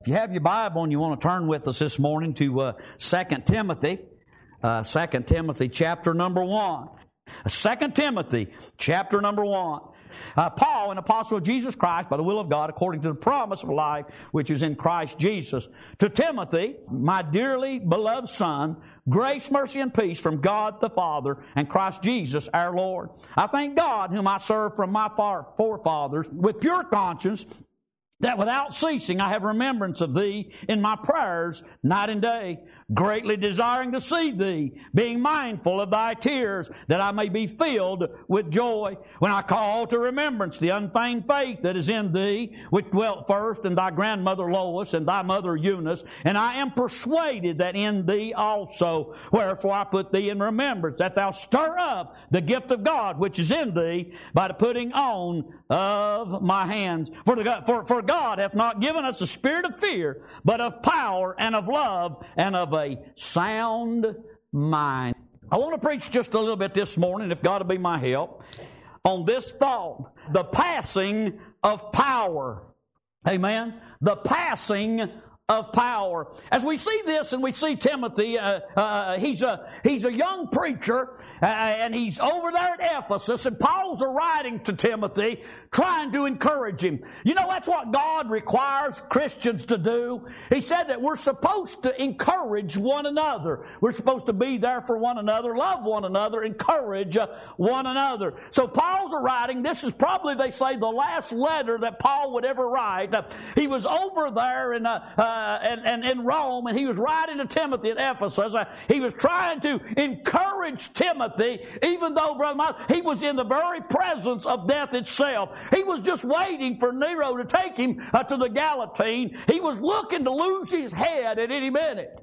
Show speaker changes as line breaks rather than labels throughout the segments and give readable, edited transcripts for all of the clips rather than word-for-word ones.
If you have your Bible and you want to turn with us this morning to 2 Timothy, 2 Timothy chapter number 1. 2 Timothy chapter number 1. Paul, an apostle of Jesus Christ, by the will of God, according to the promise of life which is in Christ Jesus. To Timothy, my dearly beloved son, grace, mercy, and peace from God the Father and Christ Jesus our Lord. I thank God, whom I serve from my forefathers, with pure conscience, that without ceasing I have remembrance of thee in my prayers night and day, greatly desiring to see thee, being mindful of thy tears, that I may be filled with joy. When I call to remembrance the unfeigned faith that is in thee, which dwelt first in thy grandmother Lois and thy mother Eunice, and I am persuaded that in thee also. Wherefore I put thee in remembrance, that thou stir up the gift of God which is in thee by the putting on of my hands. For God hath not given us a spirit of fear, but of power and of love and of a sound mind. I want to preach just a little bit this morning, if God will be my help, on this thought, the passing of power. Amen? The passing of power. As we see this and we see Timothy, he's a young preacher, and he's over there at Ephesus, and Paul's writing to Timothy, trying to encourage him. You know, that's what God requires Christians to do. He said that we're supposed to encourage one another. We're supposed to be there for one another, love one another, encourage one another. So Paul's writing, this is probably, they say, the last letter that Paul would ever write. He was over there in Rome, and he was writing to Timothy at Ephesus. He was trying to encourage Timothy, even though, Brother Miles, he was in the very presence of death itself. He was just waiting for Nero to take him to the Galatine. He was looking to lose his head at any minute.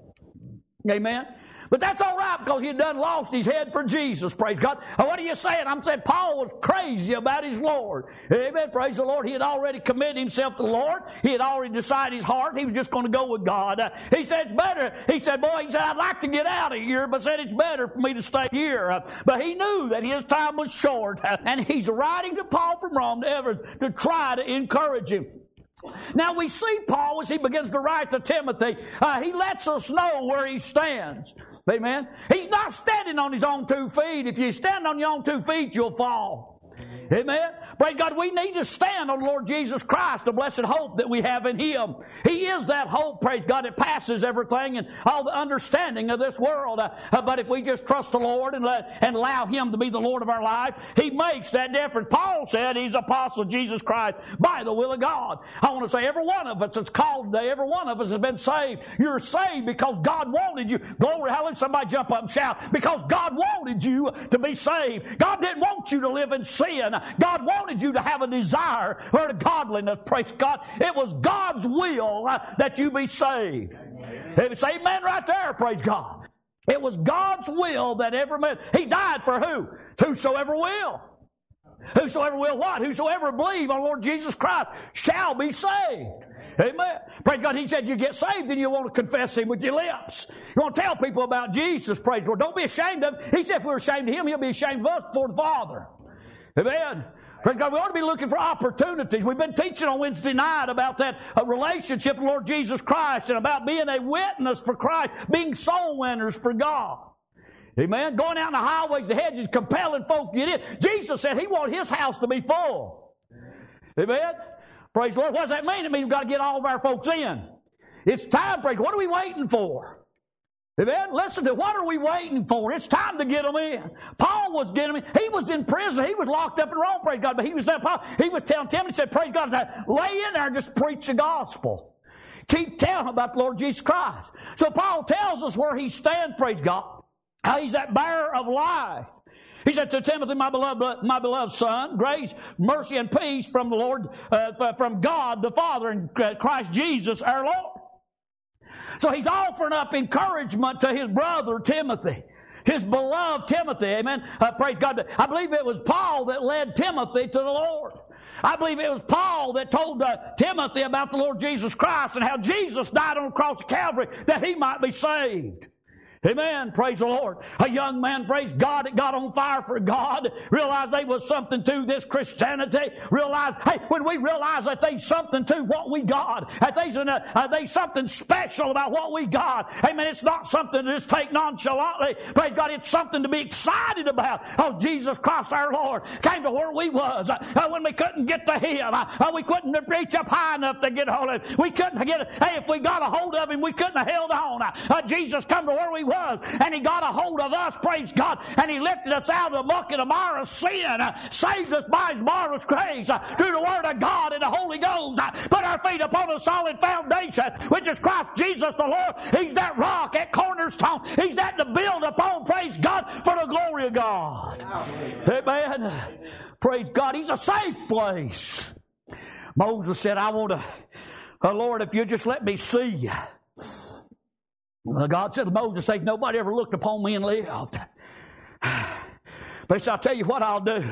Amen. But that's all right, because he had done lost his head for Jesus, praise God. What are you saying? I'm saying Paul was crazy about his Lord. Amen, praise the Lord. He had already committed himself to the Lord. He had already decided his heart. He was just going to go with God. He said, it's better. He said, I'd like to get out of here, but said it's better for me to stay here. But he knew that his time was short. And he's writing to Paul from Rome to try to encourage him. Now we see Paul, as he begins to write to Timothy, he lets us know where he stands. Amen. He's not standing on his own 2 feet. If you stand on your own 2 feet, you'll fall. Amen. Praise God. We need to stand on the Lord Jesus Christ, the blessed hope that we have in Him. He is that hope, praise God, that passes everything and all the understanding of this world. But if we just trust the Lord and allow Him to be the Lord of our life, He makes that difference. Paul said he's apostle of Jesus Christ by the will of God. I want to say every one of us that's called today, every one of us has been saved. You're saved because God wanted you. Glory, hallelujah. Somebody jump up and shout. Because God wanted you to be saved. God didn't want you to live in sin. God wanted you to have a desire for godliness. Praise God. It was God's will that you be saved. Amen. Say amen right there. Praise God. It was God's will that every man. He died for who? Whosoever will. Whosoever will what? Whosoever believe on Lord Jesus Christ shall be saved. Amen. Praise God. He said you get saved and you want to confess Him with your lips. You want to tell people about Jesus. Praise God. Don't be ashamed of Him. He said if we're ashamed of Him, He'll be ashamed of us before the Father. Amen. Praise God. We ought to be looking for opportunities. We've been teaching on Wednesday night about that relationship with Lord Jesus Christ and about being a witness for Christ, being soul winners for God. Amen. Going out in the highways, the hedges, compelling folk to get in. Jesus said He wanted His house to be full. Amen. Praise the Lord. What does that mean? It means we've got to get all of our folks in. It's time, praise. What are we waiting for? Amen. Listen to what are we waiting for? It's time to get them in. Paul was getting them in. He was in prison. He was locked up in Rome, praise God. But he was telling Timothy, he said, praise God, lay in there and just preach the gospel. Keep telling about the Lord Jesus Christ. So Paul tells us where he stands, praise God. How he's that bearer of life. He said to Timothy, my beloved son, grace, mercy, and peace from the Lord, from God the Father and Christ Jesus our Lord. So he's offering up encouragement to his brother Timothy, his beloved Timothy. Amen. Praise God. I believe it was Paul that led Timothy to the Lord. I believe it was Paul that told Timothy about the Lord Jesus Christ and how Jesus died on the cross of Calvary that he might be saved. Amen. Praise the Lord. A young man, praise God, that got on fire for God, realized there was something to this Christianity, realized, hey, when we realize that there's something to what we got, that there's something special about what we got, amen, it's not something to just take nonchalantly, praise God, it's something to be excited about. Oh, Jesus Christ our Lord came to where we was, when we couldn't get to Him, we couldn't reach up high enough to get hold of Him, we couldn't get it, hey, if we got a hold of Him, we couldn't have held on. Jesus come to where we was, and He got a hold of us, praise God, and He lifted us out of the bucket of mire of sin, saved us by His marvelous grace, through the Word of God and the Holy Ghost, put our feet upon a solid foundation, which is Christ Jesus the Lord. He's that rock, that cornerstone. He's that to build upon, praise God, for the glory of God. Amen. Praise God. He's a safe place. Moses said, I want to, Lord, if you just let me see you. Well, God said to Moses, say, nobody ever looked upon me and lived. But he said, I'll tell you what I'll do.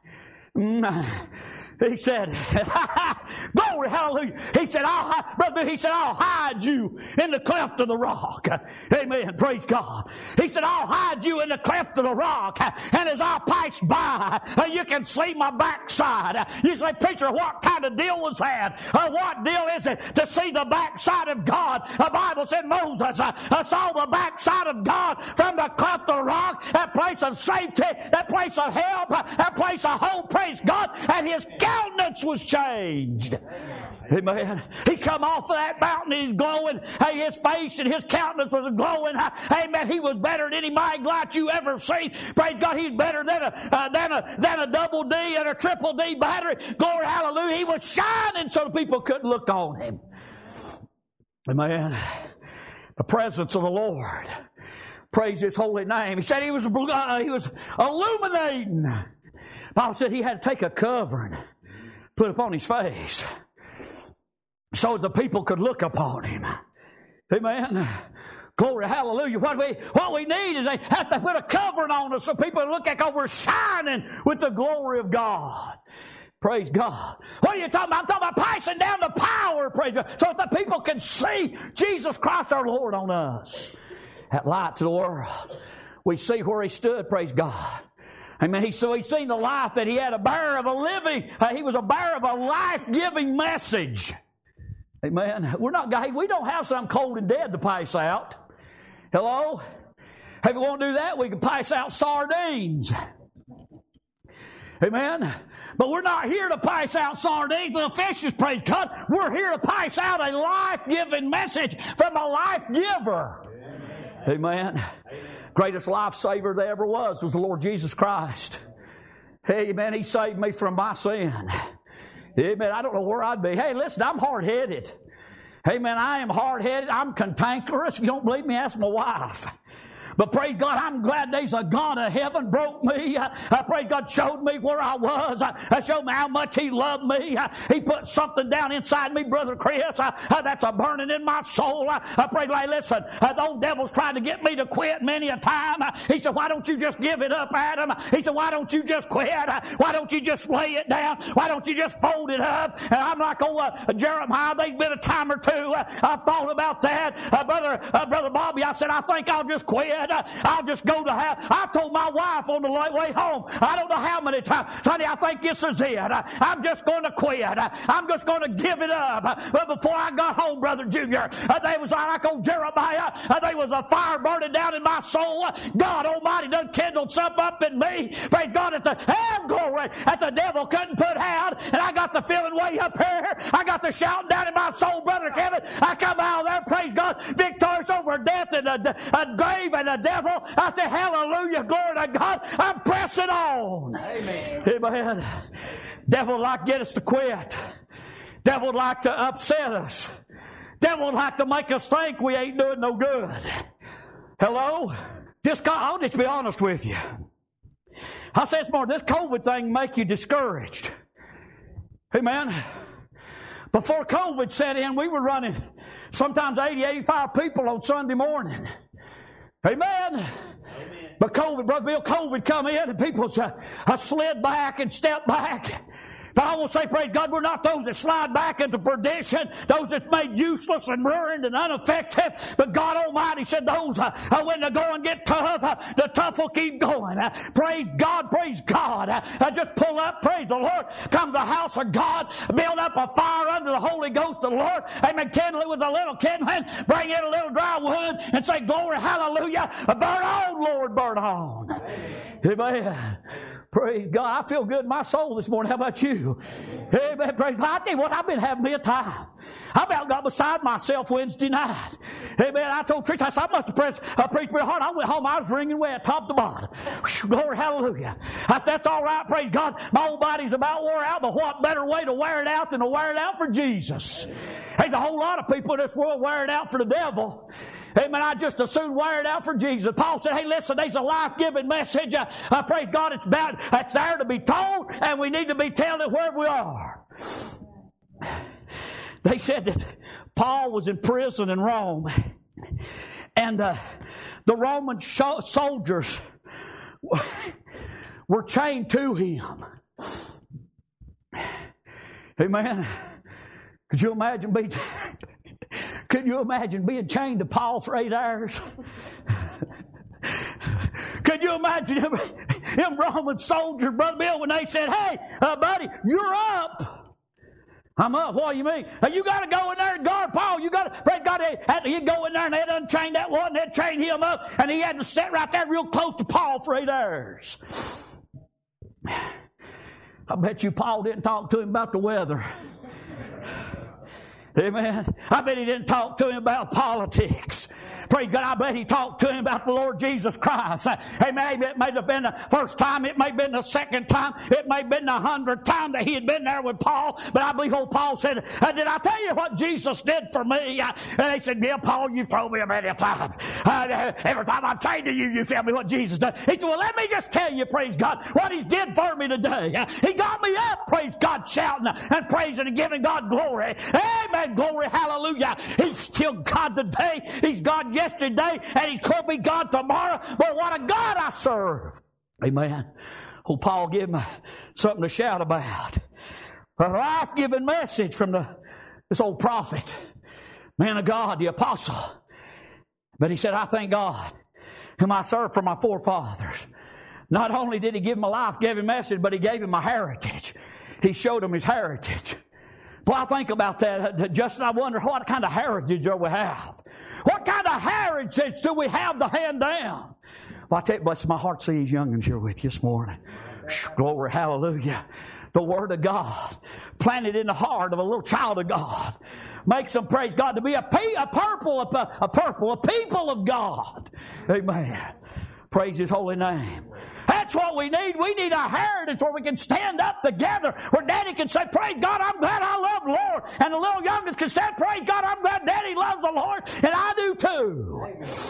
He said, glory, hallelujah. He said, I'll hide you in the cleft of the rock. Amen. Praise God. He said, I'll hide you in the cleft of the rock. And as I pass by, you can see my backside. You say, preacher, what kind of deal was that? What deal is it to see the backside of God? The Bible said Moses saw the backside of God from the cleft of the rock, that place of safety, that place of help, that place of hope, praise God. And his countenance was changed. Amen. He come off of that mountain, he's glowing. Hey, his face and his countenance was glowing. Amen. He was better than any mind light you ever seen. Praise God, he's better than a double D and a triple D battery. Glory, hallelujah. He was shining so the people couldn't look on him. Amen. The presence of the Lord. Praise His holy name. He said he was illuminating. The Bible said he had to take a covering, put upon his face, so the people could look upon him. Amen. Glory, hallelujah. What we need is they have to put a covering on us so people look like we're shining with the glory of God. Praise God. What are you talking about? I'm talking about passing down the power, praise God, so that the people can see Jesus Christ our Lord on us. That light to the world. We see where He stood, praise God. Amen. So He's seen the life that He had, a bearer of a living. He was a bearer of a life-giving message. Amen. We don't have some cold and dead to pass out. Hello? If we won't do that, we can pass out sardines. Amen. But we're not here to pass out sardines and fishes, praise God. We're here to pass out a life-giving message from a life-giver. Amen. Amen. Greatest lifesaver there ever was the Lord Jesus Christ. Amen. He saved me from my sin. Amen. I don't know where I'd be. Hey, listen, I'm hard-headed. Amen. I am hard-headed. I'm cantankerous. If you don't believe me, ask my wife. But praise God, I'm glad there's a God of heaven broke me. Praise God, showed me where I was. Showed me how much He loved me. He put something down inside me, Brother Chris. That's a burning in my soul. Praise God, listen, the old devil's trying to get me to quit many a time. He said, why don't you just give it up, Adam? He said, why don't you just quit? Why don't you just lay it down? Why don't you just fold it up? And I'm like, Jeremiah, there's been a time or two I've thought about that. Brother Bobby, I said, I think I'll just quit. I'll just go to hell. I told my wife on the way home, I don't know how many times, honey, I think this is it. I'm just going to quit. I'm just going to give it up. But before I got home, Brother Junior, they was like old Jeremiah. There was a fire burning down in my soul. God Almighty done kindled something up in me. Praise God, at the glory that the devil couldn't put out. And I got the feeling way up here. I got the shouting down in my soul, Brother Kevin. I come out of there, praise God, victorious over death and a grave and the devil. I said, hallelujah, glory to God. I'm pressing on. Amen. Amen. Devil would like to get us to quit. Devil would like to upset us. Devil would like to make us think we ain't doing no good. Hello? I'll just be honest with you. I said, it's more, this COVID thing make you discouraged. Amen. Before COVID set in, we were running sometimes 80, 85 people on Sunday morning. Amen. Amen. But Brother Bill, COVID come in and people slid back and stepped back. But I want to say, praise God, we're not those that slide back into perdition, those that's made useless and ruined and ineffective. But God Almighty said those, when the going get tough, the tough will keep going. Praise God, praise God. Just pull up, praise the Lord. Come to the house of God, build up a fire under the Holy Ghost of the Lord. Amen. Kindle it with a little kindling, bring in a little dry wood, and say, glory, hallelujah. Burn on, Lord, burn on. Amen. Praise God. I feel good in my soul this morning. How about you? Amen. Praise God. I tell you what, I've been having me a time. I about got beside myself Wednesday night. Amen. I told Trish, I said, I must have preached pretty hard. I went home, I was wringing wet, top to bottom. Whew, glory, hallelujah. I said, that's all right, praise God. My old body's about wore out, but what better way to wear it out than to wear it out for Jesus? There's a whole lot of people in this world wear it out for the devil. Amen. I just as soon wear it out for Jesus. Paul said, hey, listen, there's a life-giving message. Praise God, it's there to be told, and we need to be telling it wherever we are. They said that Paul was in prison in Rome, and the Roman soldiers were chained to him. Amen. Could you imagine being chained to Paul for 8 hours? Could you imagine them Roman soldiers, Brother Bill, when they said, hey, buddy, you're up. I'm up. What do you mean? You got to go in there and guard Paul. You got to, praise God, he'd go in there and they'd unchain that one, they'd chain him up, and he had to sit right there real close to Paul for 8 hours. I bet you Paul didn't talk to him about the weather. Amen. I bet he didn't talk to him about politics. Praise God. I bet he talked to him about the Lord Jesus Christ. Amen. It may have been the first time. It may have been the second time. It may have been the 100th time that he had been there with Paul. But I believe old Paul said, did I tell you what Jesus did for me? And they said, yeah, Paul, you've told me a many times. Every time I say to you, you tell me what Jesus did. He said, well, let me just tell you, praise God, what he's did for me today. He got me up, praise God, shouting and praising and giving God glory. Amen. Glory. Hallelujah. He's still God today. He's God yesterday, and he could be God tomorrow. But what a God I serve. Amen. Oh, Paul gave me something to shout about. A life-giving message from this old prophet, man of God, the apostle. But he said, I thank God whom I serve for my forefathers. Not only did he give him a life-giving message, but he gave him a heritage. He showed him his heritage. Well, I think about that, Justin. I wonder what kind of heritage do we have? What kind of heritage do we have to hand down? Well, I tell you, bless my heart, see these young'uns here with you this morning. Glory, hallelujah. The Word of God planted in the heart of a little child of God makes them, praise God, to be a people of God. Amen. Praise His holy name. That's what we need. We need a heritage where we can stand up together, where Daddy can say, praise God, I'm glad I love the Lord. And the little youngest can say, praise God, I'm glad Daddy loves the Lord, and I do too.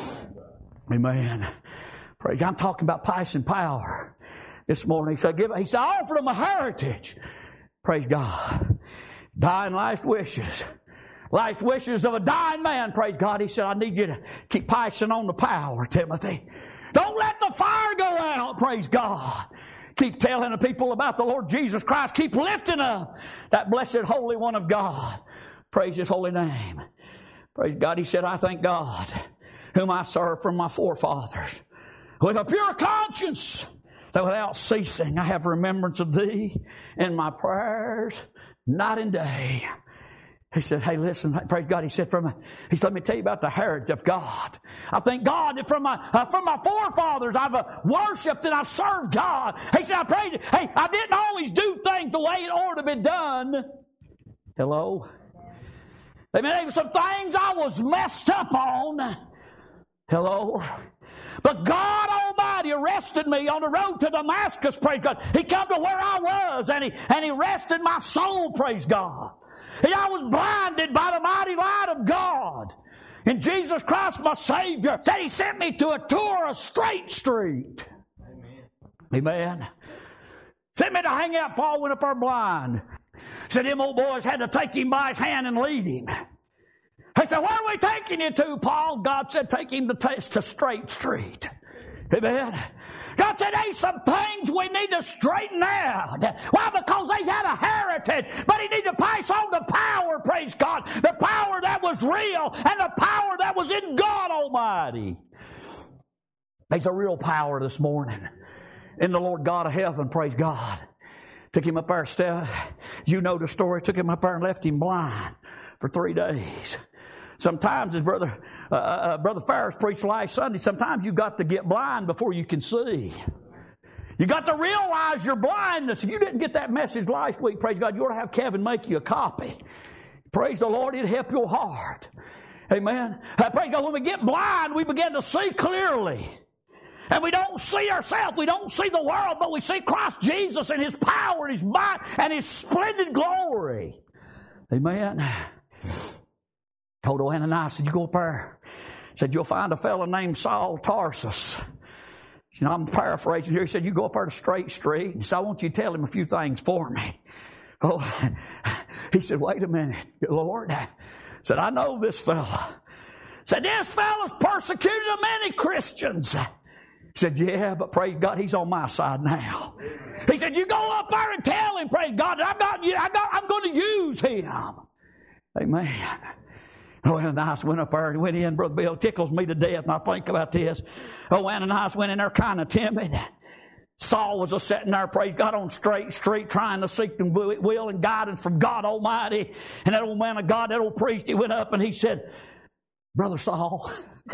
Amen. Praise God. I'm talking about passing power this morning. He said, I offered them a heritage. Praise God. Dying last wishes. Last wishes of a dying man, praise God. He said, I need you to keep passing on the power, Timothy. Don't let the fire go out, praise God. Keep telling the people about the Lord Jesus Christ. Keep lifting up that blessed Holy One of God. Praise His holy name. Praise God. He said, I thank God whom I serve from my forefathers with a pure conscience, that without ceasing I have remembrance of Thee in my prayers night and day. He said, hey, listen, praise God. He said, let me tell you about the heritage of God. I thank God that from my forefathers I've worshipped and I've served God. He said, I praise you. Hey, I didn't always do things the way it ought to be done. Hello? Amen. There were some things I was messed up on. Hello? But God Almighty arrested me on the road to Damascus, praise God. He came to where I was and He rested my soul, praise God. And I was blinded by the mighty light of God. And Jesus Christ, my Savior, said He sent me to a tour of Straight Street. Amen. Sent me to hang out. Paul went up there blind. Said them old boys had to take him by his hand and lead him. He said, where are we taking you to, Paul? God said, take him to Straight Street. Amen. God said, there's some things we need to straighten out. Why? Because they had a heritage. But He needed to pass on the power, praise God. The power that was real and the power that was in God Almighty. There's a real power this morning in the Lord God of heaven, praise God. Took Him up there, you know the story, took Him up there and left Him blind for 3 days. Sometimes, as Brother Ferris preached last Sunday, sometimes you got to get blind before you can see. You got to realize your blindness. If you didn't get that message last week, praise God, you ought to have Kevin make you a copy. Praise the Lord, it'll help your heart. Amen. Praise God, when we get blind, we begin to see clearly. And we don't see ourselves. We don't see the world, but we see Christ Jesus and His power and His might and His splendid glory. Amen. Told Ananias, said, you go up there. Said, you'll find a fellow named Saul Tarsus. You know, I'm paraphrasing here. He said, you go up there to Straight Street. And so I want you to tell him a few things for me. Oh, he said, wait a minute, Lord. Said, I know this fella. Said, this fella's persecuted many Christians. He said, yeah, but praise God, he's on my side now. He said, you go up there and tell him, praise God, that I'm going to use him. Amen. Oh, Ananias went up there and went in. Brother Bill tickles me to death, and I think about this. Oh, Ananias went in there kind of timid. Saul was just sitting there, praise God, on Straight Street, trying to seek the will and guidance from God Almighty. And that old man of God, that old priest, he went up and he said, Brother Saul.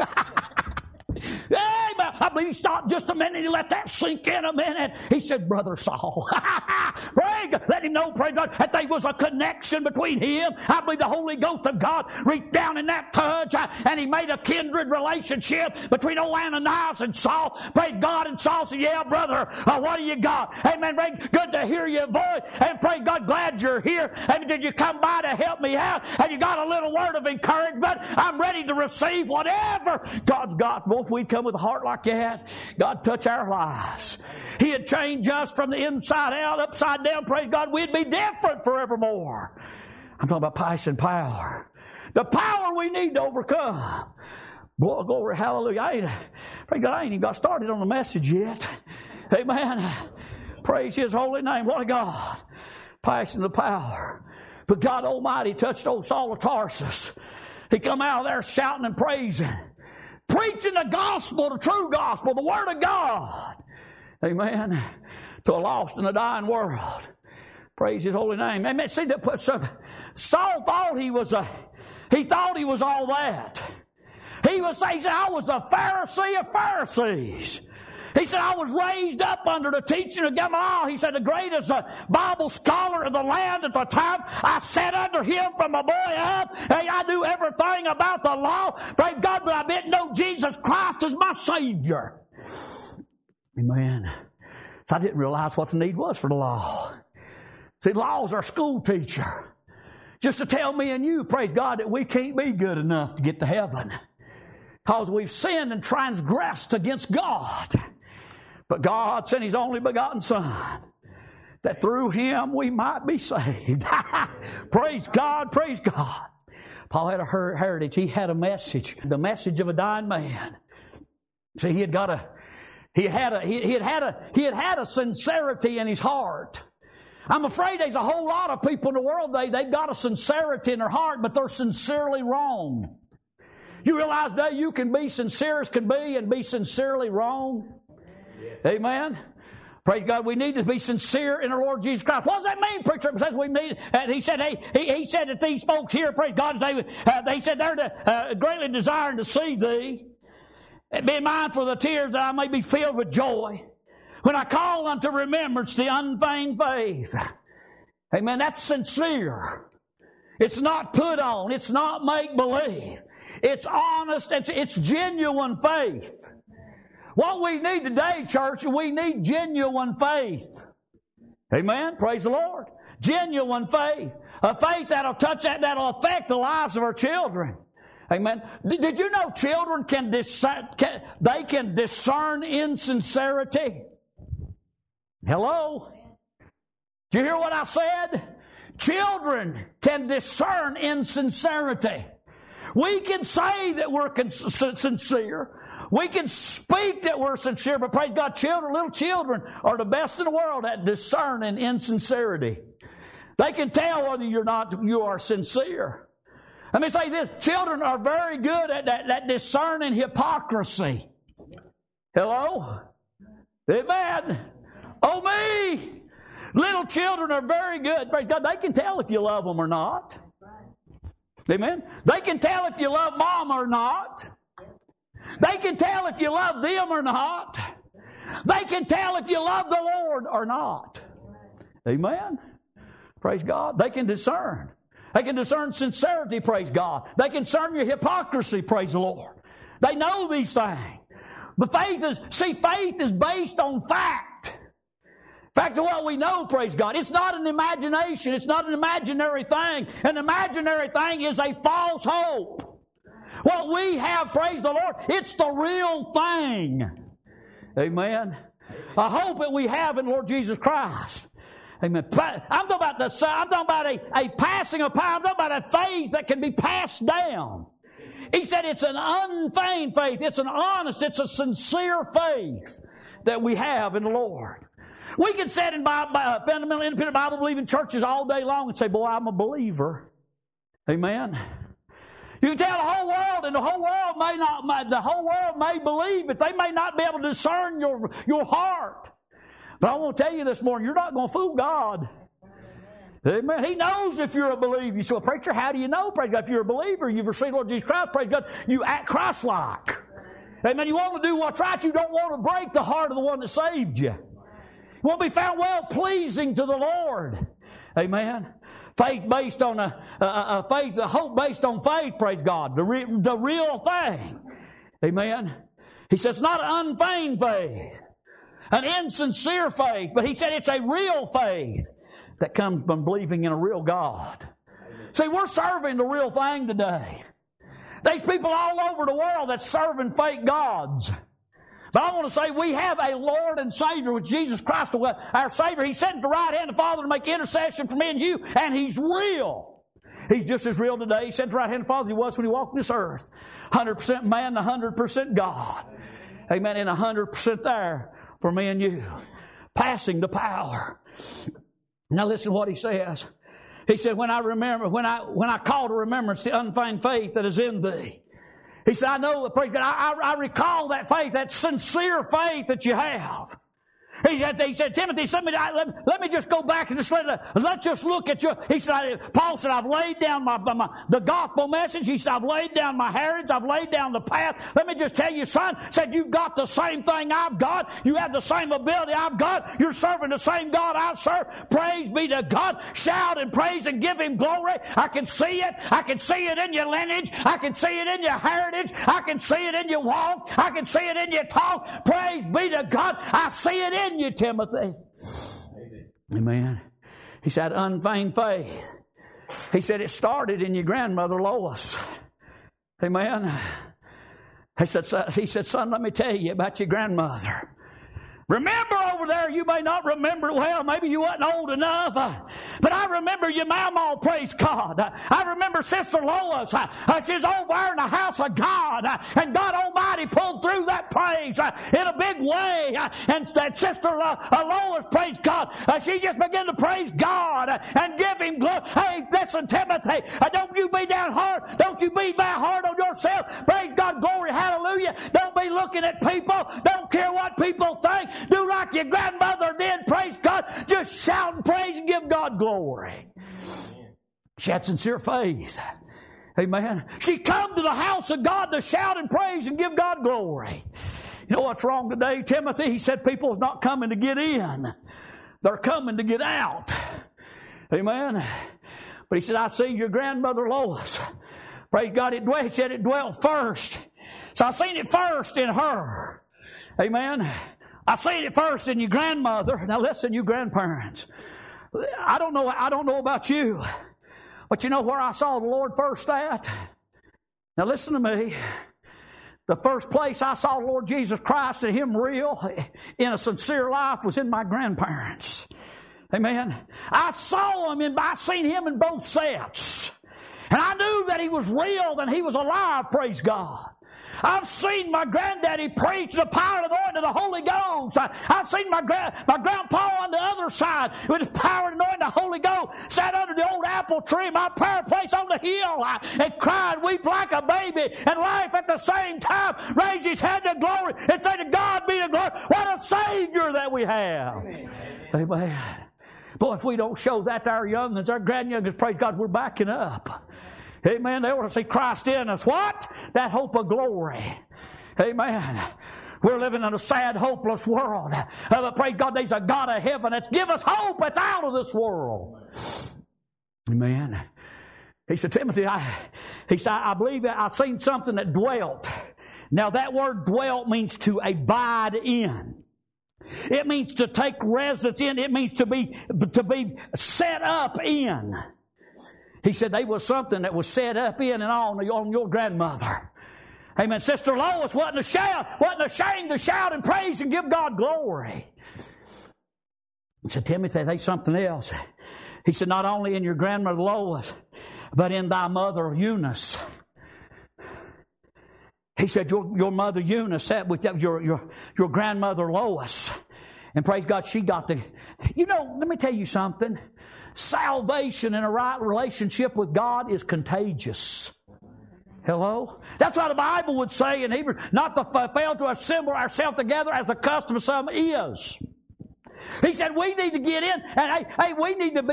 Hey, but I believe he stopped just a minute. He let that sink in a minute. He said, Brother Saul. Pray God, let him know, pray God, that there was a connection between him. I believe the Holy Ghost of God reached down in that touch and He made a kindred relationship between old Ananias and Saul. Praise God. And Saul said, yeah, brother, what do you got? Amen. Good to hear your voice. And pray God, glad you're here. And did you come by to help me out? Have you got a little word of encouragement? I'm ready to receive whatever God's got. If we come with a heart like that, God touch our lives. He had changed us from the inside out, upside down. Praise God, we'd be different forevermore. I'm talking about passion power. The power we need to overcome. Boy, glory, hallelujah. Praise God, I ain't even got started on the message yet. Amen. Praise His holy name. What a God. Passion the power. But God Almighty touched old Saul of Tarsus. He come out of there shouting and praising. Preaching the gospel, the true gospel, the Word of God. Amen. To a lost and a dying world. Praise His holy name. Amen. See, Saul thought he was all that. He said, I was a Pharisee of Pharisees. He said, I was raised up under the teaching of Gamaliel. He said, the greatest Bible scholar of the land at the time. I sat under him from a boy up. Hey, I knew everything about the law. Praise God, but I didn't know Jesus Christ as my Savior. Amen. So I didn't realize what the need was for the law. See, law's our school teacher. Just to tell me and you, praise God, that we can't be good enough to get to heaven. Because we've sinned and transgressed against God. But God sent His only begotten Son, that through Him we might be saved. Praise God, praise God. Paul had a heritage. He had a message, the message of a dying man. See, he had a sincerity in his heart. I'm afraid there's a whole lot of people in the world they've got a sincerity in their heart, but they're sincerely wrong. You realize that you can be sincere as can be and be sincerely wrong? Amen. Praise God. We need to be sincere in our Lord Jesus Christ. What does that mean, preacher? Because we need. He said that these folks here, praise God, they said they're greatly desiring to see Thee, and be mindful of the tears that I may be filled with joy when I call unto remembrance the unfeigned faith. Amen. That's sincere. It's not put on. It's not make believe. It's honest. It's genuine faith. What we need today, church, we need genuine faith. Amen? Praise the Lord. Genuine faith. A faith that'll affect the lives of our children. Amen. Did you know children can discern insincerity? Hello? Did you hear what I said? Children can discern insincerity. We can say that we're sincere. We can speak that we're sincere, but praise God, little children are the best in the world at discerning insincerity. They can tell whether you are sincere. Let me say this, children are very good at that discerning hypocrisy. Hello? Amen. Oh me! Little children are very good. Praise God, they can tell if you love them or not. Amen. They can tell if you love mom or not. They can tell if you love them or not. They can tell if you love the Lord or not. Amen. Praise God. They can discern. They can discern sincerity, praise God. They can discern your hypocrisy, praise the Lord. They know these things. But faith is based on fact. Fact of what we know, praise God. It's not an imagination. It's not an imaginary thing. An imaginary thing is a false hope. What we have, praise the Lord, it's the real thing. Amen. A hope that we have in Lord Jesus Christ. Amen. I'm talking about a passing of power. I'm talking about a faith that can be passed down. He said it's an unfeigned faith. It's an honest, it's a sincere faith that we have in the Lord. We can sit in fundamental independent Bible believing churches all day long and say, boy, I'm a believer. Amen. You can tell the whole world, and the whole world may believe it. They may not be able to discern your heart. But I want to tell you this morning, you're not going to fool God. Amen. He knows if you're a believer. You say, well, preacher, how do you know? Praise God. If you're a believer, you've received Lord Jesus Christ, praise God, you act Christ-like. Amen. You want to do what's right. You don't want to break the heart of the one that saved you. You want to be found well-pleasing to the Lord. Amen. Faith based on a hope based on faith, praise God. The real thing. Amen. He says, not an unfeigned faith, an insincere faith, but he said it's a real faith that comes from believing in a real God. See, we're serving the real thing today. There's people all over the world that's serving fake gods. But I want to say we have a Lord and Savior with Jesus Christ, our Savior. He's sitting at the right hand of the Father to make intercession for me and you, and He's real. He's just as real today. He sat at the right hand of the Father He was when He walked this earth. 100% man, 100% God. Amen. And 100% there for me and you. Passing the power. Now listen to what He says. He said, when I call to remembrance the unfeigned faith that is in thee. He said, I know, praise God, I recall that faith, that sincere faith that you have. He said, Timothy, let me just go back and let's just look at your, he said, Paul said, I've laid down the gospel message. He said, I've laid down my heritage. I've laid down the path. Let me just tell you, son, said, you've got the same thing I've got. You have the same ability I've got. You're serving the same God I serve. Praise be to God. Shout and praise and give Him glory. I can see it. I can see it in your lineage. I can see it in your heritage. I can see it in your walk. I can see it in your talk. Praise be to God. I see it in you, Timothy. Amen. He said, unfeigned faith. He said, it started in your grandmother Lois. Amen. He said, son, let me tell you about your grandmother. Remember over there, you may not remember it well. Maybe you wasn't old enough. But I remember your mama, praise God. I remember Sister Lois. She's over there in the house of God. And God Almighty pulled through that praise in a big way. And that Sister Lois, praise God, she just began to praise God and give Him glory. Hey, listen, Timothy, don't you be down hard. Don't you be down hard on yourself. Praise God, glory, hallelujah. Don't be looking at people. Don't care what people think. Do like your grandmother did, praise God. Just shout and praise and give God glory. She had sincere faith. Amen. She come to the house of God to shout and praise and give God glory. You know what's wrong today, Timothy? He said people are not coming to get in. They're coming to get out. Amen. But he said, I see your grandmother Lois. Praise God. He said it dwelt first. So I seen it first in her. Amen. I seen it first in your grandmother. Now listen, you grandparents. I don't know about you, but you know where I saw the Lord first at? Now listen to me. The first place I saw the Lord Jesus Christ and Him real in a sincere life was in my grandparents. Amen. I seen Him in both sets. And I knew that He was real and He was alive, praise God. I've seen my granddaddy preach the power and anointing of the Holy Ghost. I've seen my grandpa on the other side with his power and anointing of the Holy Ghost sat under the old apple tree, my prayer place on the hill, and cried, weep like a baby, and laugh at the same time, raise his head to glory, and say, to God be the glory. What a Savior that we have. Amen. Boy, if we don't show that to our young'uns, our grandyoung'uns, praise God, we're backing up. Amen. They want to see Christ in us. What? That hope of glory. Amen. We're living in a sad, hopeless world. But praise God, there's a God of heaven that's give us hope that's out of this world. Amen. He said, Timothy, I believe that I've seen something that dwelt. Now that word dwelt means to abide in. It means to take residence in. It means to be set up in. He said there was something that was set up in and on your grandmother. Amen. Sister Lois wasn't ashamed to shout and praise and give God glory. He said, Timothy, there's something else. He said, not only in your grandmother Lois, but in thy mother Eunice. He said, your mother Eunice sat with your grandmother Lois. And praise God, she got let me tell you something. Salvation in a right relationship with God is contagious. Hello? That's what the Bible would say in Hebrew. Not to fail to assemble ourselves together as the custom of some is. He said we need to get in, and hey, we need to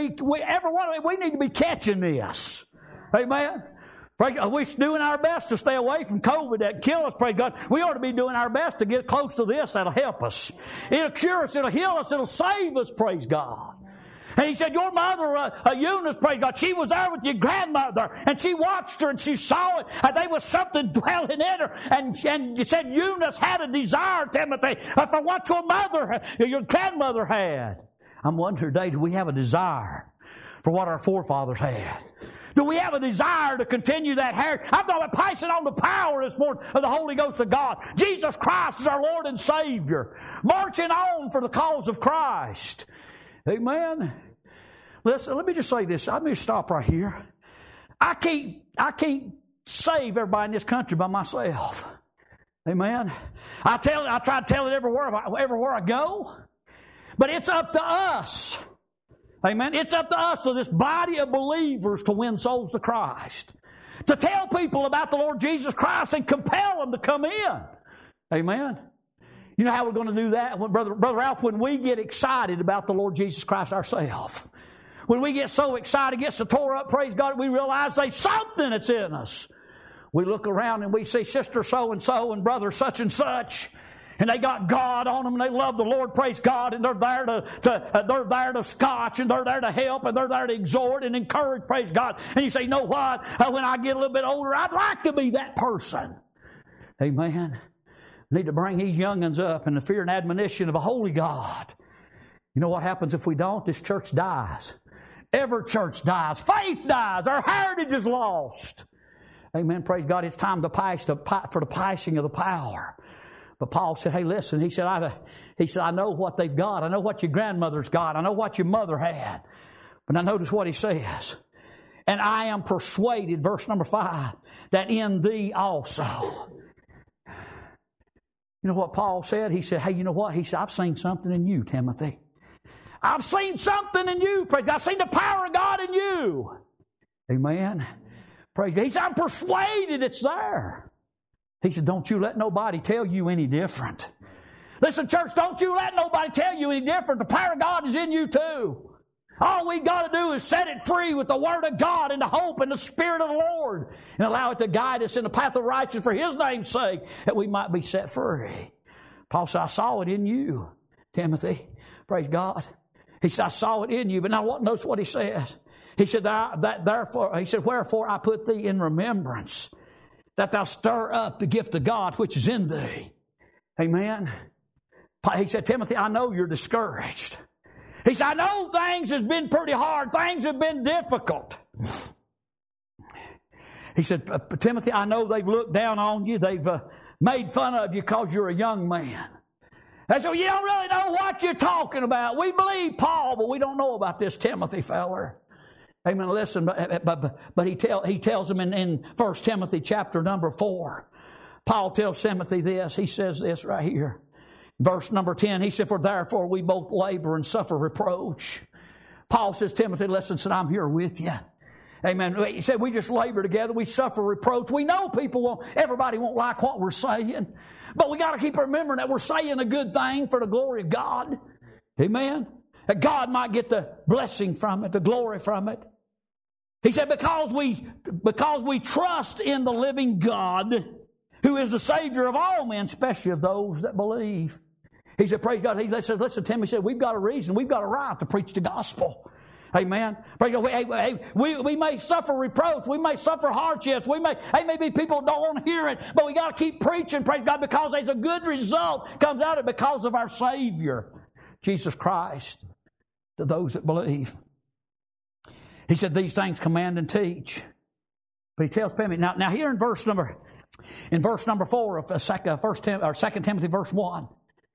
be catching this. Amen? We're doing our best to stay away from COVID that kill us, praise God. We ought to be doing our best to get close to this. That'll help us. It'll cure us. It'll heal us. It'll save us, praise God. And he said, your mother, Eunice, praise God, she was there with your grandmother, and she watched her, and she saw it, and there was something dwelling in her, and you said Eunice had a desire, Timothy, for what your grandmother had. I'm wondering today, do we have a desire for what our forefathers had? Do we have a desire to continue that heritage? I'm talking about passing on the power this morning of the Holy Ghost of God. Jesus Christ is our Lord and Savior, marching on for the cause of Christ. Amen. Listen, let me just say this. Let me stop right here. I can't save everybody in this country by myself. Amen. I try to tell it everywhere I go. But it's up to us. Amen. It's up to us, to this body of believers, to win souls to Christ. To tell people about the Lord Jesus Christ and compel them to come in. Amen. You know how we're going to do that? Brother Ralph, when we get excited about the Lord Jesus Christ ourselves. When we get so excited, get so tore up, praise God, we realize there's something that's in us. We look around and we see sister so-and-so and brother such and such. And they got God on them and they love the Lord, praise God, and they're there to scotch, and they're there to help, and they're there to exhort and encourage, praise God. And you say, you know what? When I get a little bit older, I'd like to be that person. Amen. Need to bring these young'uns up in the fear and admonition of a holy God. You know what happens if we don't? This church dies. Every church dies. Faith dies. Our heritage is lost. Amen. Praise God. It's time to pass for the passing of the power. But Paul said, hey, listen. He said, I know what they've got. I know what your grandmother's got. I know what your mother had. But now notice what he says. And I am persuaded, verse number 5, that in thee also. You know what Paul said? He said, hey, you know what? He said, I've seen something in you, Timothy. I've seen something in you. Praise God. I've seen the power of God in you. Amen. Praise God. He said, I'm persuaded it's there. He said, don't you let nobody tell you any different. Listen, church, don't you let nobody tell you any different. The power of God is in you too. All we got to do is set it free with the Word of God and the hope and the Spirit of the Lord, and allow it to guide us in the path of righteousness for His name's sake, that we might be set free. Paul said, I saw it in you, Timothy. Praise God. He said, I saw it in you. But now notice what he says. He said, wherefore I put thee in remembrance, that thou stir up the gift of God which is in thee. Amen. He said, Timothy, I know you're discouraged. He said, I know things has been pretty hard. Things have been difficult. He said, Timothy, I know they've looked down on you. They've made fun of you because you're a young man. They said, you don't really know what you're talking about. We believe Paul, but we don't know about this Timothy feller. Amen. Listen, but he tells him in 1 Timothy chapter number 4. Paul tells Timothy this. He says this right here. Verse number 10, he said, for therefore we both labor and suffer reproach. Paul says, Timothy, listen, said, I'm here with you. Amen. He said, we just labor together. We suffer reproach. We know everybody won't like what we're saying. But we got to keep remembering that we're saying a good thing for the glory of God. Amen. That God might get the blessing from it, the glory from it. He said, because we trust in the living God, who is the Savior of all men, especially of those that believe. He said, praise God. He said, listen, Tim, he said, we've got a reason, we've got a right to preach the gospel. Amen. Praise God. We may suffer reproach, we may suffer hardships, maybe people don't want to hear it, but we got to keep preaching, praise God, because there's a good result comes out of it because of our Savior, Jesus Christ, to those that believe. He said, these things command and teach. But he tells Timothy, now here in verse number 4 of 2 Timothy verse 1,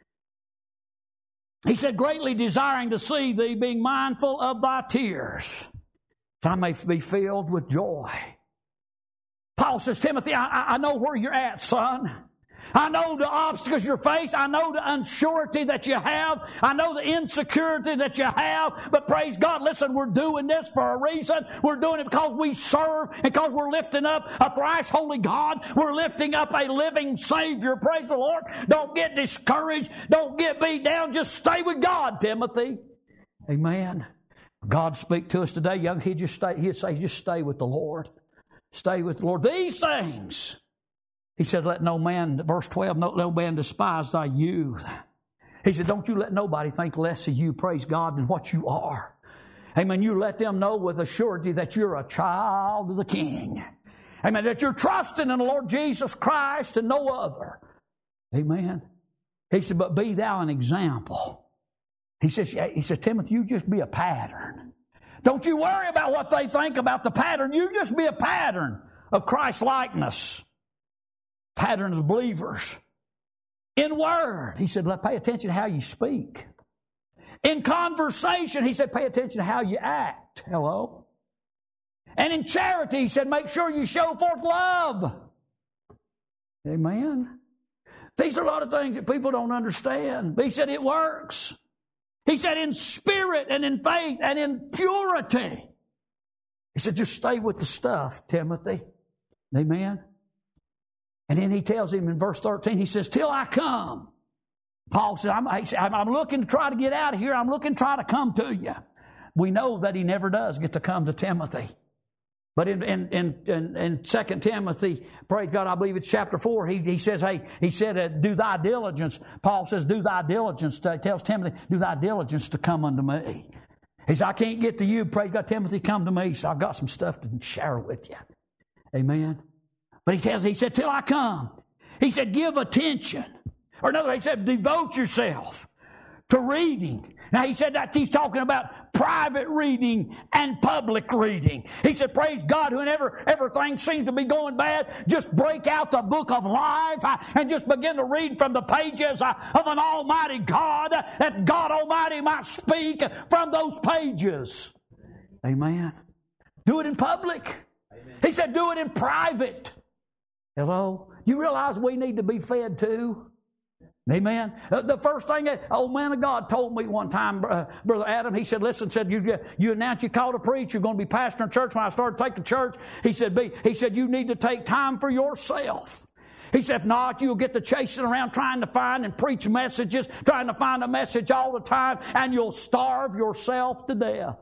he said, greatly desiring to see thee, being mindful of thy tears, that I may be filled with joy. Paul says, Timothy, I know where you're at, son. I know the obstacles you face. I know the unsurety that you have. I know the insecurity that you have. But praise God, listen, we're doing this for a reason. We're doing it because we serve and because we're lifting up a thrice holy God. We're lifting up a living Savior. Praise the Lord. Don't get discouraged. Don't get beat down. Just stay with God, Timothy. Amen. God speak to us today, young. He'd say, just stay with the Lord. Stay with the Lord. These things, he said, let no man, verse 12, no man despise thy youth. He said, don't you let nobody think less of you, praise God, than what you are. Amen. You let them know with a surety that you're a child of the King. Amen. That you're trusting in the Lord Jesus Christ and no other. Amen. He said, but be thou an example. He says, Timothy, you just be a pattern. Don't you worry about what they think about the pattern. You just be a pattern of Christ's likeness. Pattern of believers. In word, he said, pay attention to how you speak. In conversation, he said, pay attention to how you act. Hello? And in charity, he said, make sure you show forth love. Amen. These are a lot of things that people don't understand. But he said it works. He said in spirit and in faith and in purity. He said, just stay with the stuff, Timothy. Amen. And then he tells him in verse 13, he says, till I come. Paul said, I'm looking to try to get out of here. I'm looking to try to come to you. We know that he never does get to come to Timothy. But in 2 Timothy, praise God, I believe it's chapter 4, he says, do thy diligence. Paul says, do thy diligence. He tells Timothy, do thy diligence to come unto me. He said, I can't get to you. Praise God, Timothy, come to me. So I've got some stuff to share with you. Amen. But he said, till I come. He said, give attention. Or another, he said, devote yourself to reading. Now, he said that he's talking about private reading and public reading. He said, praise God, whenever everything seems to be going bad, just break out the book of life and just begin to read from the pages of an almighty God, that God Almighty might speak from those pages. Amen. Do it in public. Amen. He said, do it in private. Hello? You realize we need to be fed too? Amen. The first thing that old man of God told me one time, Brother Adam, he said, listen, you announced you called a preacher, you're going to be pastoring a church. When I started taking church, he said, you need to take time for yourself. He said, if not, you'll get to chasing around trying to find and preach messages, trying to find a message all the time, and you'll starve yourself to death.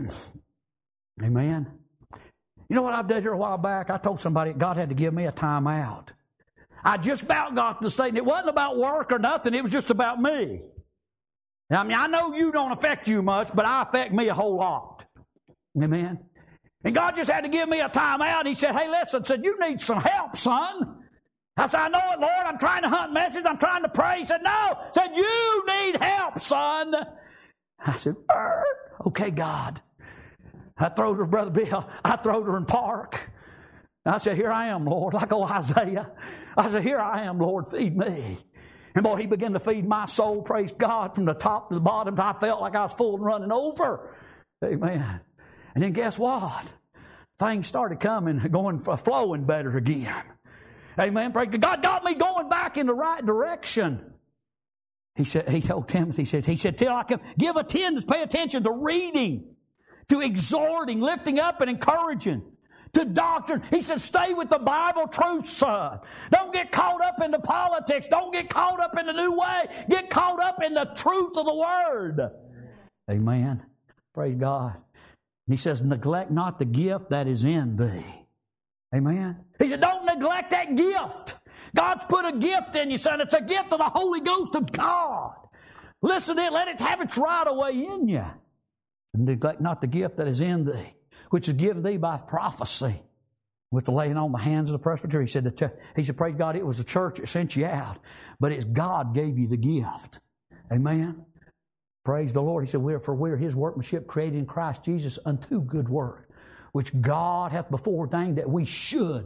Amen. You know what I did here a while back? I told somebody God had to give me a time out. I just about got to the state, and it wasn't about work or nothing. It was just about me. Now, I mean, I know you don't affect you much, but I affect me a whole lot. Amen. And God just had to give me a time out. He said, hey, listen, you need some help, son. I said, I know it, Lord. I'm trying to hunt messages. I'm trying to pray. He said, no. He said, you need help, son. I said, okay, God. I throwed her, Brother Bill. I throwed her in park. And I said, here I am, Lord, like old Isaiah. I said, here I am, Lord, feed me. And boy, he began to feed my soul, praise God, from the top to the bottom. I felt like I was full and running over. Amen. And then guess what? Things started flowing better again. Amen. Praise God. God got me going back in the right direction. He told Timothy, he said, till I can give attendance, pay attention to reading, to exhorting, lifting up and encouraging, to doctrine. He said, stay with the Bible truth, son. Don't get caught up in the politics. Don't get caught up in the new way. Get caught up in the truth of the Word. Amen. Praise God. And he says, neglect not the gift that is in thee. Amen. He said, don't neglect that gift. God's put a gift in you, son. It's a gift of the Holy Ghost of God. Listen to it. Let it have its right away in you. Neglect not the gift that is in thee, which is given thee by prophecy, with the laying on the hands of the presbytery. He said, praise God, it was the church that sent you out, but it's God gave you the gift. Amen. Praise the Lord. He said, for we're His workmanship created in Christ Jesus unto good work, which God hath before ordained that we should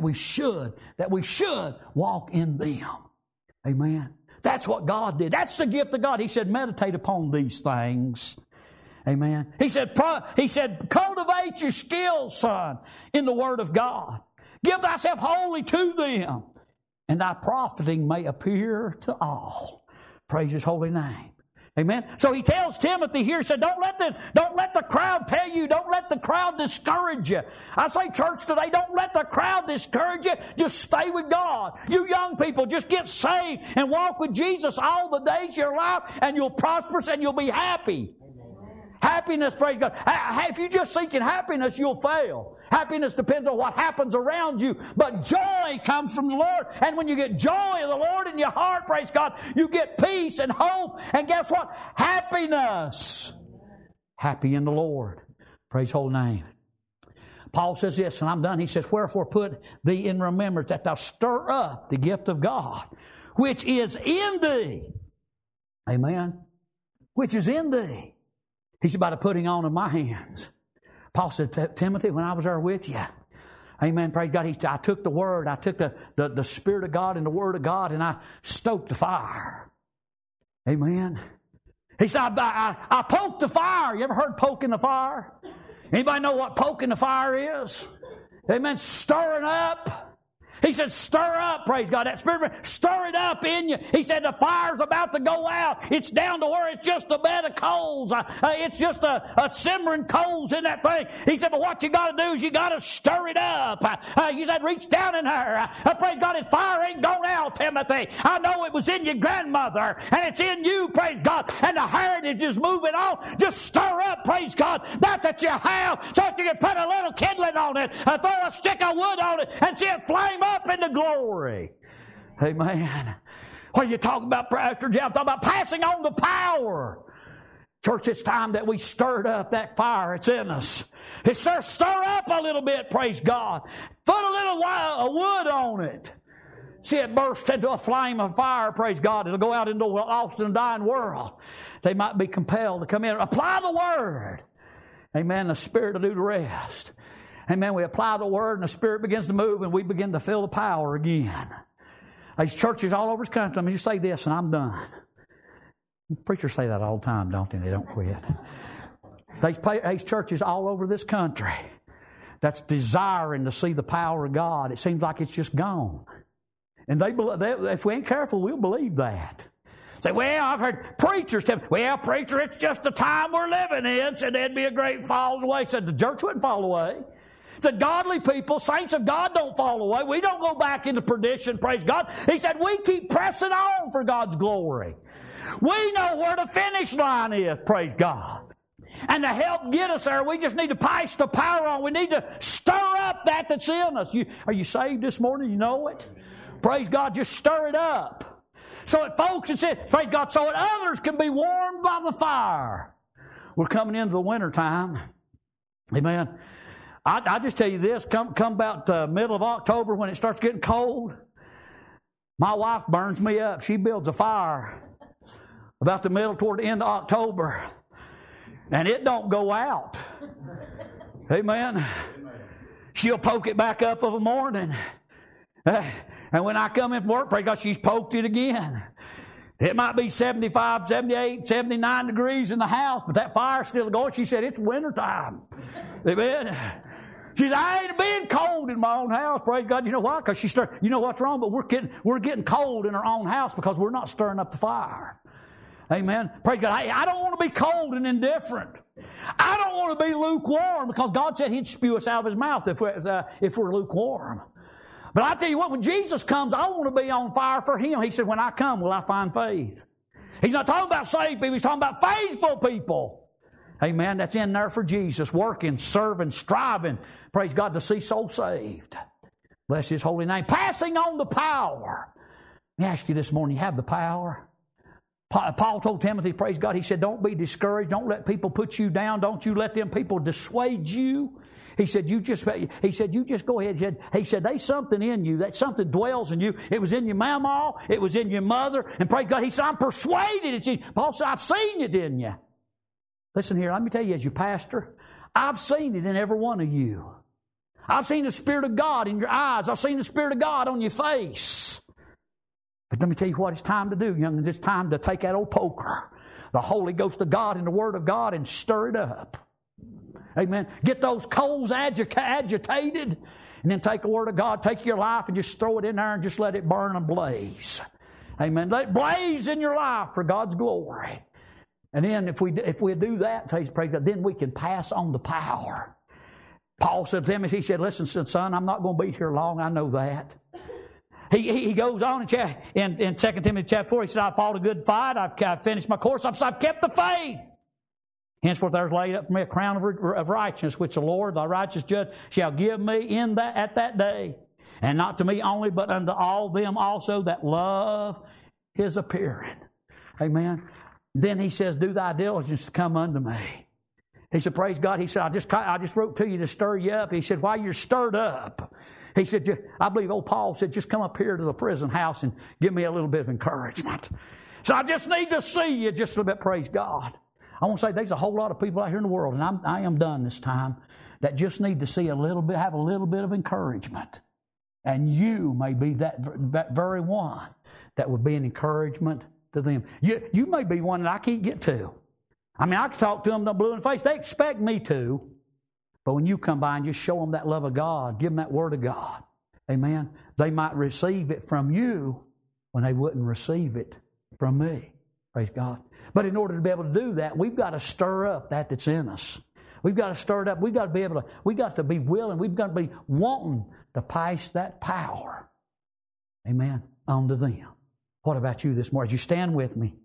walk in them. Amen. That's what God did. That's the gift of God. He said, meditate upon these things. Amen. He said, cultivate your skills, son, in the Word of God. Give thyself wholly to them, and thy profiting may appear to all. Praise His holy name. Amen. So he tells Timothy here, he said, don't let the crowd tell you, don't let the crowd discourage you. I say, church today, don't let the crowd discourage you. Just stay with God. You young people, just get saved and walk with Jesus all the days of your life, and you'll prosper and you'll be happy. Happiness, praise God. If you're just seeking happiness, you'll fail. Happiness depends on what happens around you. But joy comes from the Lord. And when you get joy of the Lord in your heart, praise God, you get peace and hope. And guess what? Happiness. Happy in the Lord. Praise His holy name. Paul says this, and I'm done. He says, wherefore put thee in remembrance that thou stir up the gift of God, which is in thee. Amen. Which is in thee. He's about a putting on of my hands. Paul said, Timothy, when I was there with you, amen, praise God, I took the Word, I took the Spirit of God and the Word of God, and I stoked the fire. Amen. He said, I poked the fire. You ever heard poking the fire? Anybody know what poking the fire is? Amen. Stirring up. He said, stir up, praise God. That Spirit, stir it up in you. He said, the fire's about to go out. It's down to where it's just a bed of coals. It's just a simmering coals in that thing. He said, but what you got to do is you got to stir it up. You said, reach down in her. Praise God, if fire ain't gone out, Timothy. I know it was in your grandmother, and it's in you, praise God. And the heritage is moving on. Just stir up, praise God, that you have, so that you can put a little kindling on it, throw a stick of wood on it, and see it flame up into glory. Amen. What are you talking about, Pastor Jim? I'm talking about passing on the power. Church, it's time that we stirred up that fire. It's in us. It's stir up a little bit, praise God. Put a little while of wood on it. See it burst into a flame of fire, praise God. It'll go out into a lost and dying world. They might be compelled to come in. Apply the Word. Amen. The Spirit will do the rest. Amen. We apply the Word and the Spirit begins to move and we begin to feel the power again. These churches all over this country, let me just say this and I'm done. Preachers say that all the time, don't they? They don't quit. These churches all over this country that's desiring to see the power of God, it seems like it's just gone. And if we ain't careful, we'll believe that. Say, well, I've heard preachers tell me, well, preacher, it's just the time we're living in, so there'd be a great fall away. Said the church wouldn't fall away. Said godly people, saints of God don't fall away. We don't go back into perdition, praise God. He said we keep pressing on for God's glory. We know where the finish line is, praise God. And to help get us there, we just need to pass the power on. We need to stir up that's in us. Are you saved this morning? You know it? Praise God, just stir it up. So that folks, it said, praise God, so that others can be warmed by the fire. We're coming into the winter time. Amen. I just tell you this, come about the middle of October when it starts getting cold, my wife burns me up. She builds a fire about the middle toward the end of October, and it don't go out. Amen. She'll poke it back up of a morning. And when I come in from work, praise God, she's poked it again. It might be 75, 78, 79 degrees in the house, but that fire's still going. She said, it's wintertime. Amen. She said, I ain't being cold in my own house. Praise God. You know why? Because she stirred. You know what's wrong? But we're getting cold in our own house because we're not stirring up the fire. Amen. Praise God. I don't want to be cold and indifferent. I don't want to be lukewarm because God said He'd spew us out of His mouth if we're lukewarm. But I tell you what, when Jesus comes, I want to be on fire for Him. He said, when I come, will I find faith? He's not talking about saved people. He's talking about faithful people. Amen. That's in there for Jesus, working, serving, striving, praise God, to see souls saved. Bless His holy name. Passing on the power. Let me ask you this morning, you have the power? Paul told Timothy, praise God, he said, don't be discouraged. Don't let people put you down. Don't you let them people dissuade you. He said, you just go ahead. He said, there's something in you. That something dwells in you. It was in your mama. It was in your mother. And praise God, he said, I'm persuaded it's in you. Paul said, I've seen it in you. Listen here, let me tell you as your pastor, I've seen it in every one of you. I've seen the Spirit of God in your eyes. I've seen the Spirit of God on your face. But let me tell you what it's time to do, young'uns. It's time to take that old poker, the Holy Ghost of God and the Word of God, and stir it up. Amen. Get those coals agitated, and then take the Word of God, take your life and just throw it in there and just let it burn and blaze. Amen. Let it blaze in your life for God's glory. And then if we do that, praise God, then we can pass on the power. Paul said to Timothy, he said, listen, son, I'm not going to be here long. I know that. He goes on in 2 Timothy chapter 4, he said, I've fought a good fight. I've finished my course. I've kept the faith. Henceforth there is laid up for me a crown of righteousness, which the Lord, thy righteous judge, shall give me at that day. And not to me only, but unto all them also that love His appearing. Amen. Then he says, do thy diligence to come unto me. He said, praise God. He said, I just wrote to you to stir you up. He said, while you're stirred up, he said, I believe old Paul said, just come up here to the prison house and give me a little bit of encouragement. So I just need to see you just a little bit, praise God. I want to say there's a whole lot of people out here in the world, and I am done this time, that just need to see have a little bit of encouragement. And you may be that very one that would be an encouragement to them. You may be one that I can't get to. I mean, I can talk to them blue in the face. They expect me to. But when you come by and just show them that love of God, give them that Word of God, amen, they might receive it from you when they wouldn't receive it from me. Praise God. But in order to be able to do that, we've got to stir up that's in us. We've got to stir it up. We've got to be willing. We've got to be wanting to pass that power, amen, on to them. What about you this morning? As you stand with me,